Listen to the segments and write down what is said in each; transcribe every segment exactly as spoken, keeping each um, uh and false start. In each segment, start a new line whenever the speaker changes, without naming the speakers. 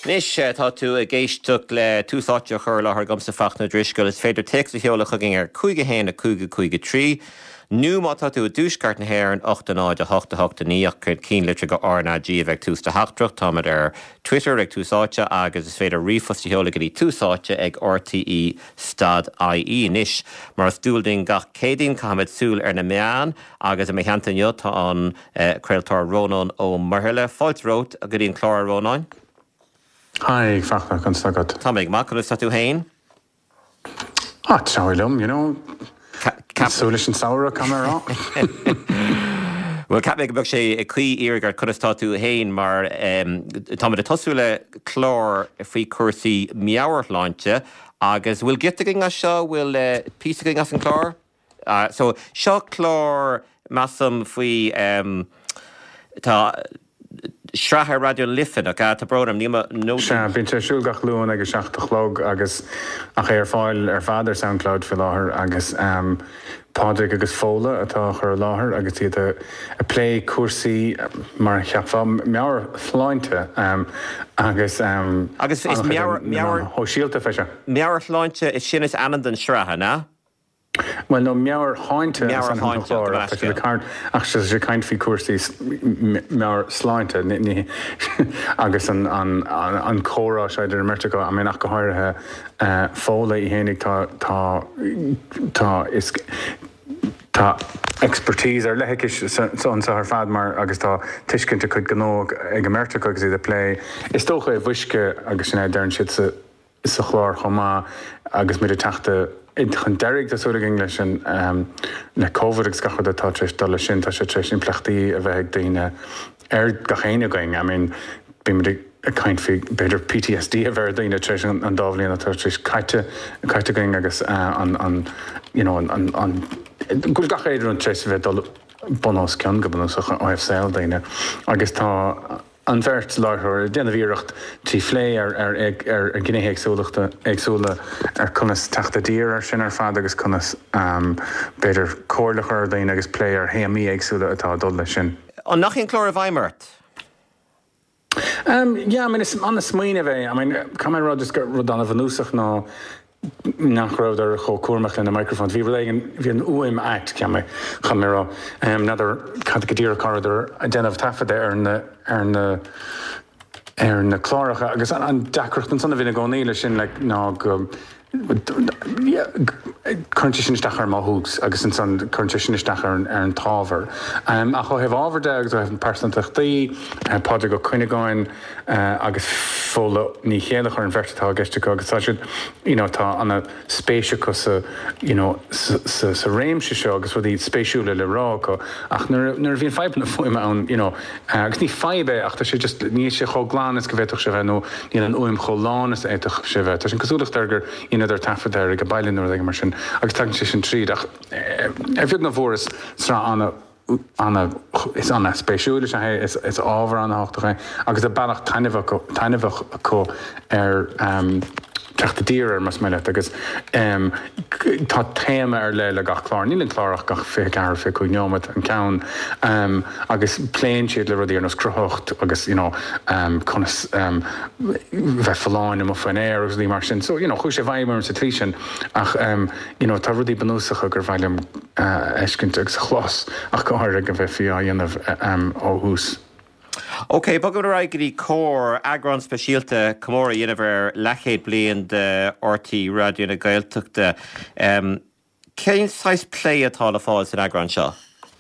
Nis tá tú a géisteach le túsáte chur lethar gomsa fachna driscoil is féidir text a cheola chugging ar cúige héna cúige cúige trí. Nú má tá tú a dúsgart na héir ochta náid a hochta hochta níach chuid cín litre go ána dí bheith tústa heachtrach táid ar Twitter ag túsáte agus is féidir rifosta cheola go dtí túsáte ag R T E stad I E nis. Mar stúlding gach cédín cahamid súl ar na meán agus a mé cheantainne tá an creaaltar Rónán ó Marthile. Fáilt rót a go dtíon chlár Rónáin.
Hi, fachna kan sagad.
Tá méid mac chun tú hain?
Ah, tráilm, you know. Súlis an saoire camera.
Well, cap méid go sé a chuí iargar chunastá tú hain mar tá a tosúla chlár faoi cuasaí meabharláinte agus bhfuil gitagin a seo bhfuil písagin as an chlár. So seo chlár massam faoi tá Sraithe radio lifin a tá brodam níma nó
Se bín sé siúlgach lúin agus seachtalóg agus a ché ar fáil ar fáidir SoundCloud fi láthair agus um, pádraig agus fóla atá chur láthair agus iad a, a play cuasaí mar cheapfá meabhar sláinte um, agus um,
agus is meabhar meabhar
ó síalta feise.
Meabhar sláinte is sin is anan den sraithe, ná?
Well, no, meabhar háinte
meabhar háinte
ach sé kaint fi cuasaí meabhar sláinte agus an an an córa seidir America a mé nach go háirithe fóla i hénig tá tá tá is tá expertise ar leithiciis son sa ar fad mar agus tá tuiscinnte chud gnóg ag America agus iad a play. Is tócha é bhuisce agus sin dearn siad sa sa chlár chomá agus mé teachta in chun deirg asúla English an um, na COVID ag scachad atá tris dola sin tá sé tris sin plechtaí a bheith ag daoine ar gachéine going. I mean, bí mar a kind fi beidir P T S D a bheith daoine tris an dábhlíonn atá tris caite caite going agus uh, an, an, you know, an, an, an gúil gachéidir an tris bheith dul bonós ceann go bonós á F C L daoine agus tá an bhirt láthir déanana bhíireacht tí phlé ar ar ag ar an gcinethe agsúlachta agsúla ar conas teachta dír ar sin ar fad agus conas um, beidir cóirlachar daoine agus plé ar héamí agsúla atá dul lei sin.
An nach chin chlór a bhaimart?
Um, yeah, I mean, it's an smaoine bheith. I mean, Cameron Rod is got Rodana Vanusach now. Nach raibh ar cho cuamach le na microphone. Bhí bhfuil bhí an U M act ceama chamera um, nadidir cadgadíar corridor a déanamh tafada ar na ar na ar na chláracha agus an dacrocht an sanna bhína gcónaí sin le ná go chuirte sin isteach ar máthúgs agus an san chuirte sin isteach ar an tábhar. Um, a chu hebh ábhar de agus hebh an percentachtaí páidir go chuineáin agus fóla ní chéalach ar an bhirtatá gceiste go agus tá siad tá anna spéise go sa réimse seo agus bhí spéisiúla le rá go ach nuair bhíon feibna foiime an agus ní feibe ach tá sé just níos sé cho glánas go bhéach se bheith nó níon an uim cho lánas éach se bheith. Tá sin cosúlacht ar inar tafadair go bailin nuair mar sin agus tá sé sin tríd ach ar bhíod na bhóras srá anna Anna is anna spéisiúla sé is is ábhar an háachtacha agus a bailach tainmhah có ar um, teachta dír ar mas meile agus um, tá téama ar le le gach chlár, níl an chlárach gach fé gar fé chuig neomad an ceann um, agus pléin siad le rudí ar nos cruthcht agus you know, um, conas um, bheith falláin am fan éir agus lí mar sin. So you know, chuis sé bhaimar an sa trí sin ach um, you know, tá rudí banúsacha gur bhailm uh, eiscint agus chlás ach go háir go bheith fiá dhéanamh um, ó hús.
Ok, bagad ar aigrí cór agran speisialta comóra dhéanamh lechéad bliain de R T radio na Gaeltachta. Um, Cén sais play atá le fáil in agran seo?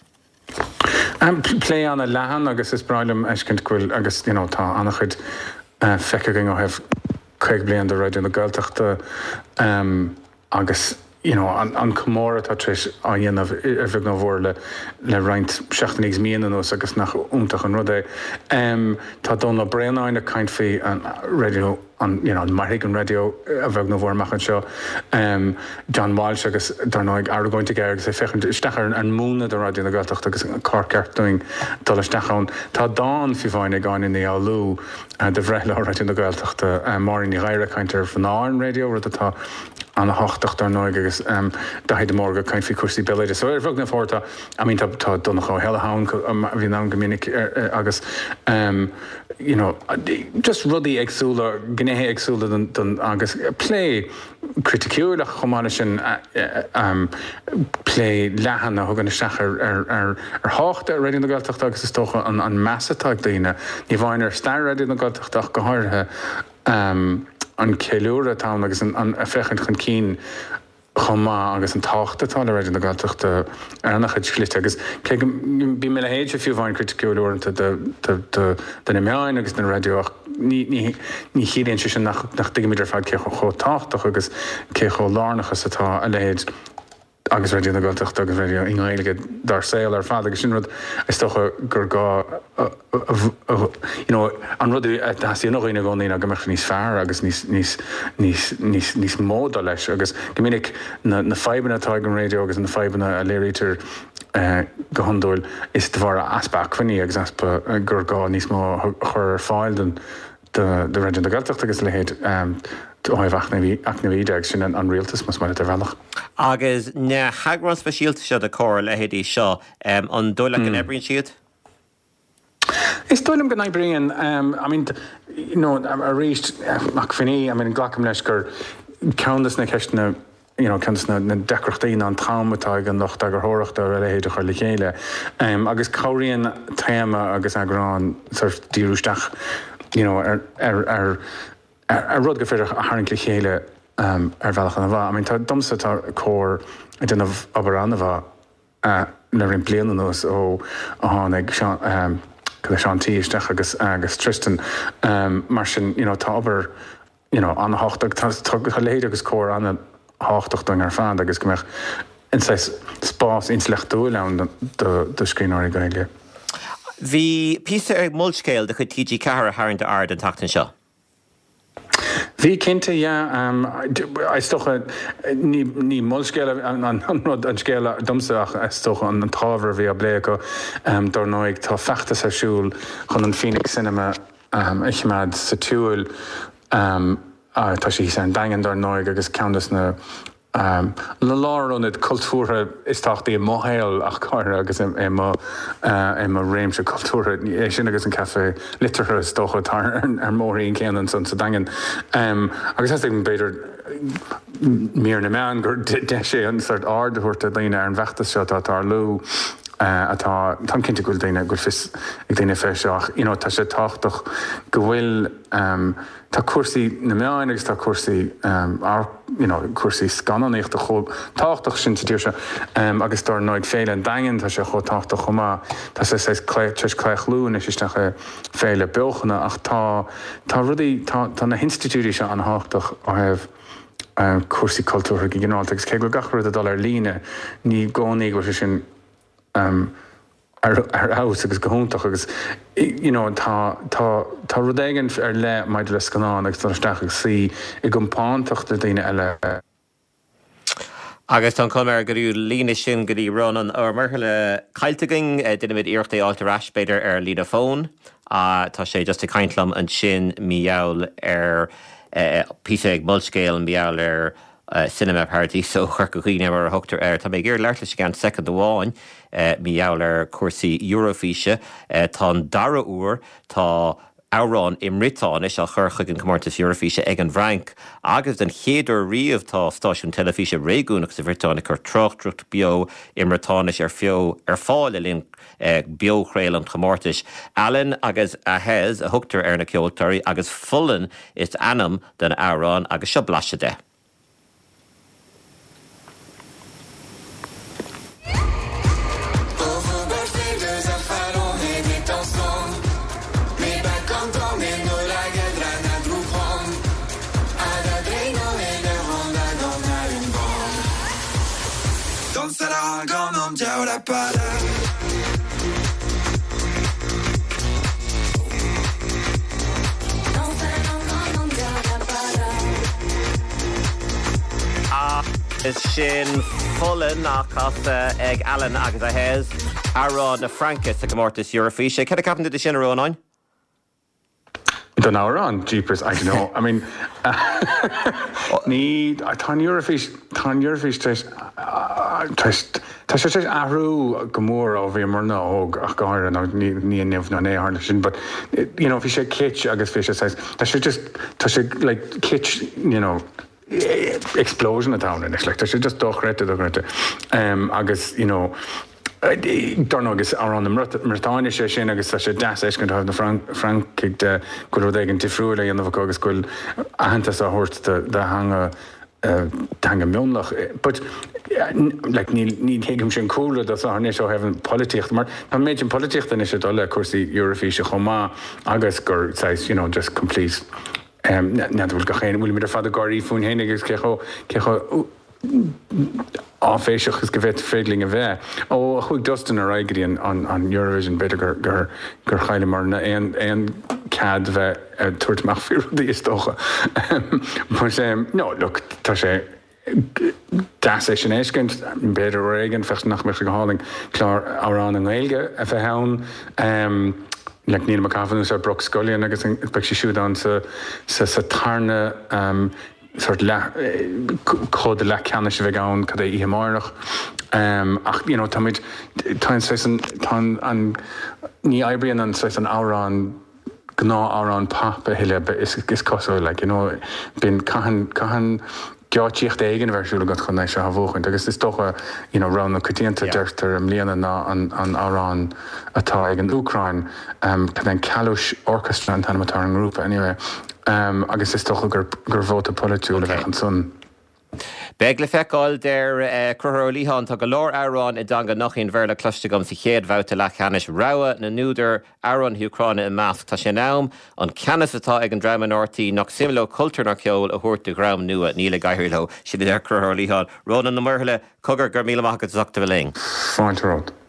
Um, play anna lehan agus is brailm eiscint gúil agus you know, tá annach chud uh, feiceaging ó hebh chuig bliain de radio na Gaeltachta um, agus you know, an, an comóra tá tris a dhéanamh ar bheith nó bhór le, le roinnt seachtaníos míana nó agus nach úntaach an rud é. Um, tá donna breanáin a caint fí an radio an you know, an Marhigan radio a bheith nó bhór machchan seo. Um, John Walsh agus darnáig aragóinte geir agus é fechan isteachar an múna do radio na Gaeltachta agus an cárceartúing dul isteachán. Tá dáin fi bhainnig gáin in éalú uh, de bhreithla radio na Gaeltachta uh, mar in í ghaire caintear fan áin radio rud atá an hochtach dar noig agus um, da heide morga kaint fi kursi beleide. So er vogna forta, I mean, tá donna cho helle haun, vi na gominnig agus um, you know, just rudí agsúla, gnéthe agsúla don agus play criticúla chomáile sin um, play lehanna thuganna seach ar ar ar háchta a réidir na Gaeltachta agus is tócha an an measatáid daoine. Ní bhain ar stair réidir na Gaeltachta go háirithe um, an ceiliúra tám agus an, an a fechan chun cín chomá agus an táchtatá le réidir na Gaeltachta ar nach chuid schlite agus bí mé le héid a fiú bhain criticúlaúanta den na meáin agus den radioach ní chiaonn sin nach digimiidir fad cé cho táchtach agus cé cho lánachas atá a lehéid agus réidir na Gaeltachta agus réidir inghailige dar saoil ar fad agus sin rud is tócha gur gá an rudú hasí noch ina gcónaí a gomeach níos fearr agus níos móda leis agus go minic na feibanna atá an radio agus na feibanna a léirítar go handúil is de bhar aspa chuine agus aspa gur gá níos mó chur fáil den de réidir na Gaeltachta agus lehéid óibh acnavíide sin an rialtas mas mar bhealach.
Agus na haagran speisialta seo a cóir lehéadí seo an dóla an ebríonn siad?
Is dóilm go naibríonn, I mean, you know, a ríist mac finní, I mean, glacham leis gur ceantas na ceistena, you know, ceantas na decrochtaína an traumatá an nacht agur thóireachta a lehéidir chuir le chéile. Agus cóiríonn téama agus agrán díúisteach, you know, ar ar ar rud go féidir a tharraingt le chéile ar bhealach an bhá. I mean, tá domsa tá cór a denmh abair an bhá le rinn bliana nos ó a tháinig go seán tíisteach agus agus Tristan mar sin, you know, tá abair, you know, an háchtach tá léad agus cór an háchtach don ar fad agus go meach in spás inslechtú len do scrínáirí gaile.
Bhí písa ag mulscéil de chud T G Ceathair tharraingt ard an tachtain seo.
Bhí cinnte, yeah, stocha ní mulscéile an rud an scéile domsaach stocha an tábhar bhí a bléa go dar nóig tá feachtas arsúil chun an Phoenix Cinema ichmead sa túil tá sí san dagan dar nóig agus ceantas na Um, le lárónid cultúra is táchtaí i mothéil ach cáire agus é má réimse cultúra é sin agus an café litirthe stocha tar ar móraíon céanan san sa dagan. Um, agus has an beidir mír na meán gur de sé an sort ardúirta daoine ar an bheachtas seo tá tar lú atá tam cinnte gúil daoine gur fis ag daoine féiseach. You know, tá sé táchtach go bhfuil um, tá cuasaí na meáin agus tá cuasaí um, you know, cuasaí scannaíocht a chó táchtach sin tíir se um, agus dar nóid féile an dagan tá sé cho táchtach chumá tá sé sé tris cléichlún is isteach féile beochanna ach tá tá rudaí tá na institúí se an háchtach ó hebh um, cuasaí cultúra gigéináilta agus cé go gachar a dal ar líne ní gcónaí go sin um, ar aus agus gohúntaach agus, you know, tá rud éigen ar le maid le scanán agus tá isteach agus sí i gompáintachta daoine eile.
Agus tá chumar gurú líne sin gurí run an ormar le cailteing duine mid iirechtaí altarráis beidir ar lína fón a tá sé just a caintlam an sin míall ar písa ag mulscéil an míall ar Uh, cinema party so chuir go chuoine mar a thugtar air. Tá mé gur leirta sé gan second amháin uh, míall ar cuasaí Eurofiche uh, tá dara uair tá árán imritáis a chur chuig an comórtas Eurofiche ag an bhranc agus den chéidir riamh tá stáisiún telefiche réúnach sa bhirtáinna chu trochtrucht bio imritáis ar fio ar fáil a líon uh, biochréil an comórtas. Alan agus a hez a thugtar ar na ceoltarí agus fullan is anam den árán agus seo blaise de. Is sin fullan nach ag Alan agus a hez ará na Francas a comórtas Eurofiche. Cad a capan de sin arónáin?
Don't know around jeepers, I don't know. I mean, ní tá Eurofiche tá Eurofiche Tá sé sé ahrú go mór ó bhí mar ná óg ach gáir nó ní nimh ná éharna sin, but you know, bhí sé kitch agus fi sé tá sé just tá sé like kitch, you know, explosion a town in like tá sé just dochrete dochrete um agus you know Dar agus ar an Mrtáine sé sin agus sé das éis gan na Frankig de go igen tifriúla an bh agus goil ahananta a hort de hanga hanga mionnach. But like ní héigem sin coolúla dat a né seo hefn politicht, mar tá méid an politicht an is sé dolle cuasí Eurofíse chomá agus gur you know, just complete um, net bhfuil go chéine bhfuil mé fad a garí fún héine agus cecho cecho áféiseach is go bheith fégling a bheith. Ó chuig dustin a raigríon an an Eurovision beidir gur gur gur chaile mar na an an cad bheith tuairtach fiúdaí is dócha. Mar sé no, look, tá sé das é sin éiscint beidir réigen fecht nach me go háling clár árán an Gaeilge a bheith hán um, like Neil McCavan sé Brooke Scullion agus be si siúd an sa sa sa tarna um, sort le cód le ceanne se bheith ann cad é ihemarach um, ach you know, tamid tá tá an ní ebrion an an árán gná árán papa heile is is cosú like, you know, bin cahan cahan geátíocht éigen bhersúla go chun éis se ha bhóchaint, agus is docha you know, ran na cutíanta deirtar am líana ná an an árán atá ag an Ucrain um, cad an Kalush Orchestra an tanamatá an grúpa anyway. Um, agus is toch gur gur vóta politúla bheith an sun.
Beg le feicáil der uh, Cruthóir Líhan tá go leor Arán i danga nachíon bhar le clustegam sa chéad bhauta le cheannis Raua na núidir Arán Ucráine i measc tá sé nám an ceannas atá ag an Drama Nortaí nach simló cultúr nach ceol a thuirt de gram nua níla gaiirló si der Cruthóir Líhan. Rónan na murthaile cogur gur míle maithagad zachta bhléing.
Fáinte ród.